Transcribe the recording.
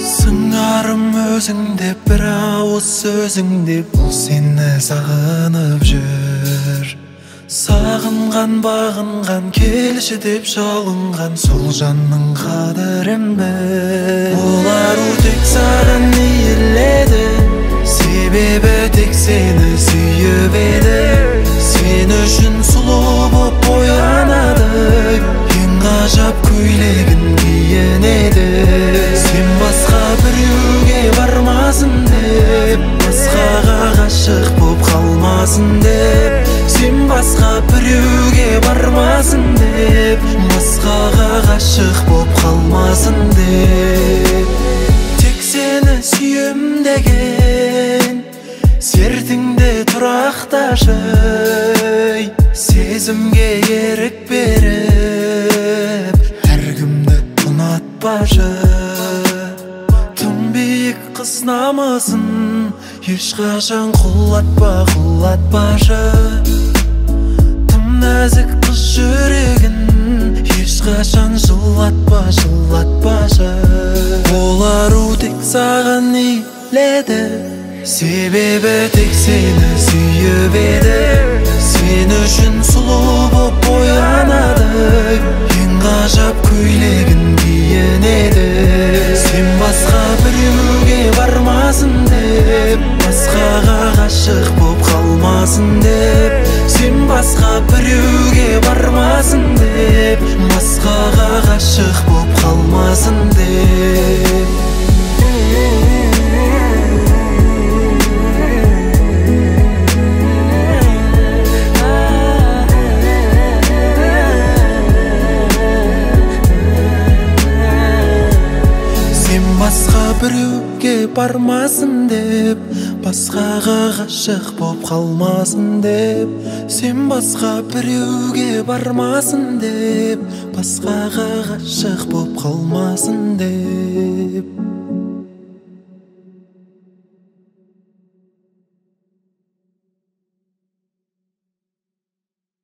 Сыңарым өзің деп, бір ауыз сөзің деп, бұл сені сағынып жүр. Сағынған, бағынған, келші деп жалынған сол жанның қадірін біл. Олар тек саған иіледі, себебі тек сені сүйіп еді. Сен үшін сұлу боп боянады, ең ғажап көйлегін киінеді. Сен басқа біреуге бармасын деп, басқаға ғашық боп қалмасын деп. Сен басқа біреуге бармасын деп, басқаға ғашық боп қалмасын деп. Тек сені сүйем деген сертіңде тұрақташы, сезімге ерік беріп әркімді ұнатпашы. Тым биік қыз намысын ешқашан құлатпашы. Тым нәзік қыз жүрегін ешқашан жылатпашы. Олар тек саған иіледі, себебі тек сені сүйіп еді. Сен үшін сұлу боп боянады, ең ғажап көйлегін киінеді. Сен басқа біреуге бармасын деп, басқаға ғашық боп қалмасын деп. Сен басқа біреуге бармасын деп, басқаға ғашық боп қалмасын деп. Басқа біреуге бармасын деп, басқаға ғашық боп қалмасын деп. Сен басқа біреуге бармасын деп, басқаға ғашық боп қалмасын деп.